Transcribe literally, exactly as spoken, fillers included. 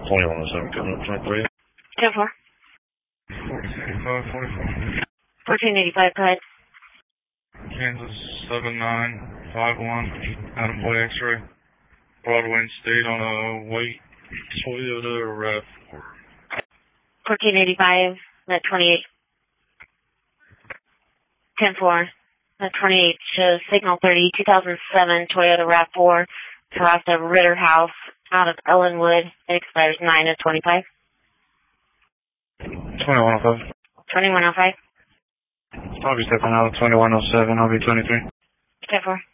twenty-one oh seven, coming up twenty-three. ten four. fourteen eighty-five, forty-four. fourteen eighty-five, go ahead. Kansas seven nine five one, Adam Boy X-ray. Broadway and State on a white Toyota RAV four. fourteen eighty-five, that twenty-eight. ten four, that twenty-eight shows signal thirty, two thousand seven Toyota RAV four, Terrassa Ritter House out of Ellenwood. It expires nine of twenty-five. twenty-one oh five. twenty-one oh five. I'll be stepping out of twenty-one oh seven, I'll be twenty-three. ten four.